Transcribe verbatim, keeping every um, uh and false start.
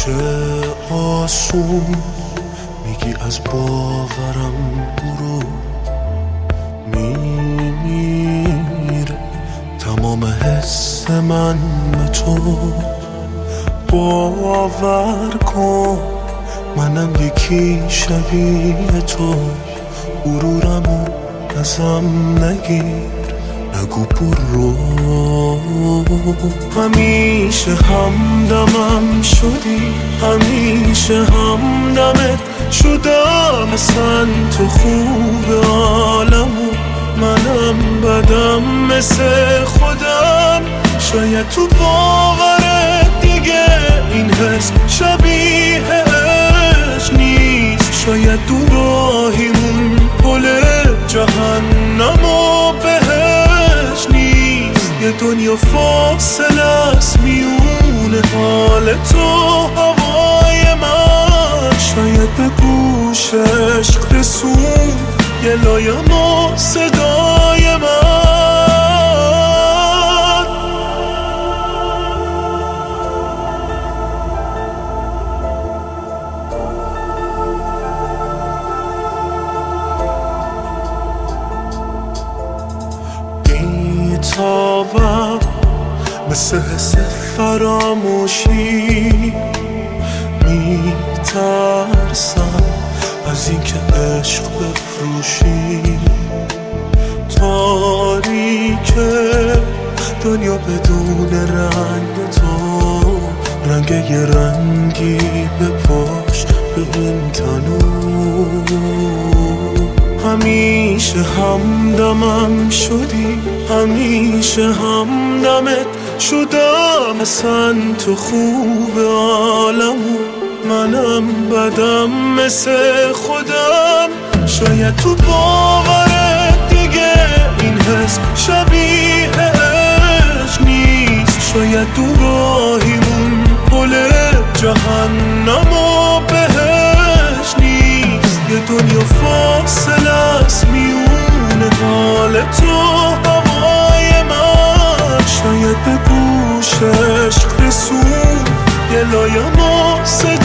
آسون میگی از باورم برو، میمیره تمام حس من به تو. باور کن منم یکی شبیه تو، غرورمو ازم نگیر، نگو برو. همیشه همدمم شدی، همیشه همدمت شدم، اصلا تو خوب عالمو، منم بدم مثل خودم. شاید تو باورت دیگه این حس شبیه عشق نیست، شاید دو راهیمون پل جهنم و بهش نیست. یه دنیا فاصله است میونه حال تو هوای من، شاید به گوش عشق رسون یه لایم و صدای من. بی‌تابم مثل حس فراموشی، میترسم از اینکه عشق بفروشی. تاریکه دنیا بدون رنگ تو، رنگ یه رنگی بپاش به این تنور. همیشه همدمم شدی، همیشه همدمت شدم، اصلا تو خوب عالمو، منم بدم مثل خودم. شاید تو باورت دیگه این حس شبیه عشق نیست، شاید دو راهیمون پل جهنم و بهش نیست. یه دنیا فاصله است میونه حال تو هوای من، شاید به گوش عشق رسون یه لایم و صدا